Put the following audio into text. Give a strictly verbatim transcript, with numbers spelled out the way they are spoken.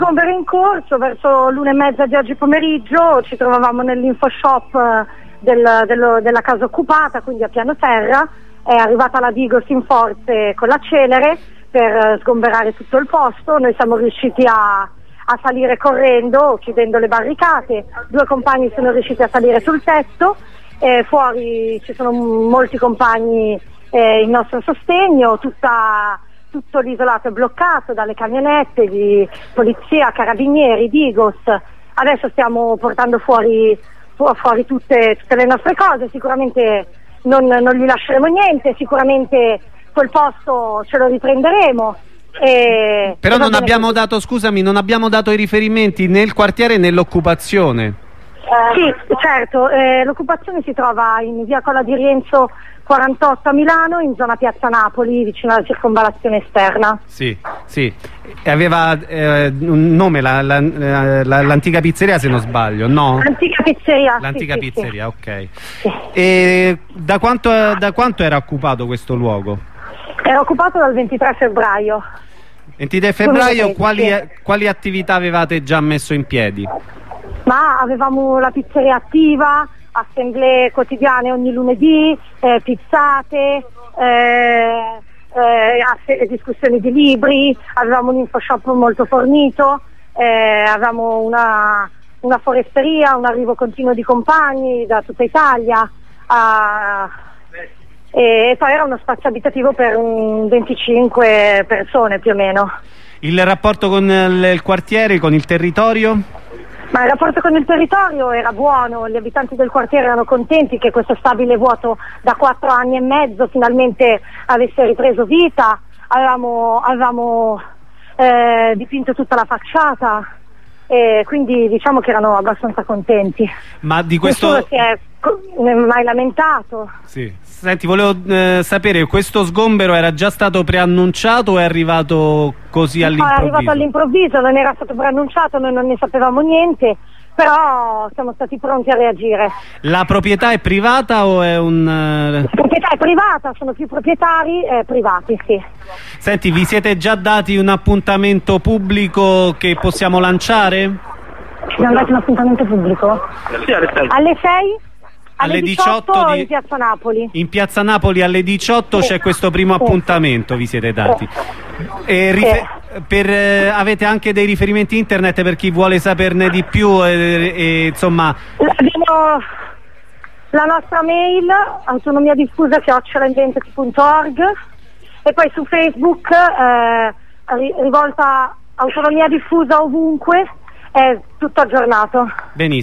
Sgombero in corso, verso l'una e mezza di oggi pomeriggio ci trovavamo nell'infoshop del, dello, della casa occupata, quindi a piano terra. È arrivata la Digos in forze con la celere per sgomberare tutto il posto. Noi siamo riusciti a, a salire correndo, chiudendo le barricate. Due compagni sono riusciti a salire sul tetto, e fuori ci sono molti compagni eh, in nostro sostegno. Tutta Tutto l'isolato è bloccato dalle camionette di polizia, carabinieri, Digos. Adesso stiamo portando fuori, fu- fuori tutte, tutte le nostre cose, sicuramente non, non gli lasceremo niente, sicuramente quel posto ce lo riprenderemo. E Però non abbiamo dato, scusami, non abbiamo dato i riferimenti né il quartiere né l'occupazione. Sì, certo, eh, l'occupazione si trova in via Colla di Rienzo quarantotto a Milano, in zona Piazza Napoli, vicino alla circonvallazione esterna. Sì, sì. E aveva eh, un nome, la, la, la, l'antica pizzeria, se non sbaglio, no? L'antica pizzeria. L'antica sì, pizzeria, sì, ok. sì. E da quanto, da quanto era occupato questo luogo? Era occupato dal ventitré febbraio. ventitré febbraio, quali, sì. quali attività avevate già messo in piedi? Ma avevamo la pizzeria attiva, assemblee quotidiane ogni lunedì, eh, pizzate, eh, eh, discussioni di libri, avevamo un infoshop molto fornito, eh, avevamo una, una foresteria, un arrivo continuo di compagni da tutta Italia, a, e poi era uno spazio abitativo per un venticinque persone più o meno. Il rapporto con il, il quartiere, con il territorio? Ma il rapporto con il territorio era buono, gli abitanti del quartiere erano contenti che questo stabile vuoto da quattro anni e mezzo finalmente avesse ripreso vita. Avevamo, avevamo eh, dipinto tutta la facciata e quindi diciamo che erano abbastanza contenti. Ma di questo... Nessuno si è mai lamentato. Sì. Senti, volevo eh, sapere, questo sgombero era già stato preannunciato o è arrivato così all'improvviso? No, è arrivato all'improvviso, non era stato preannunciato, noi non ne sapevamo niente, però siamo stati pronti a reagire. La proprietà è privata o è un... La proprietà è privata, sono più proprietari eh, privati, sì. Senti, vi siete già dati un appuntamento pubblico che possiamo lanciare? Ci siamo dati un appuntamento pubblico? Sì, alle sei. Alle sei? Alle diciotto, diciotto di... in Piazza Napoli. In Piazza Napoli alle diciotto sì. C'è questo primo sì. appuntamento, vi siete dati. Sì. E rifer... sì. per, eh, avete anche dei riferimenti internet per chi vuole saperne di più? E, e, insomma... Abbiamo la nostra mail, autonomia diffusa chiocciola inventati punto org, e poi su Facebook eh, rivolta autonomia diffusa ovunque, è tutto aggiornato. Benissimo.